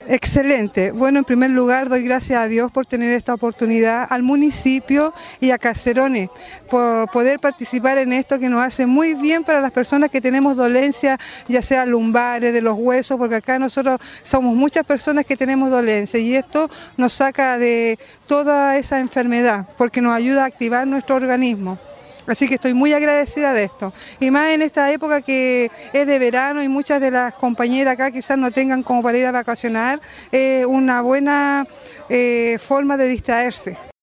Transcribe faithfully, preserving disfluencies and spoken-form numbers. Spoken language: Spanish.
Excelente. Bueno, en primer lugar doy gracias a Dios por tener esta oportunidad, al municipio y a Caserones por poder participar en esto que nos hace muy bien para las personas que tenemos dolencias, ya sea lumbares, de los huesos, porque acá nosotros somos muchas personas que tenemos dolencias y esto nos saca de toda esa enfermedad porque nos ayuda a activar nuestro organismo. Así que estoy muy agradecida de esto. Y más en esta época que es de verano y muchas de las compañeras acá quizás no tengan como para ir a vacacionar, eh, una buena eh, forma de distraerse.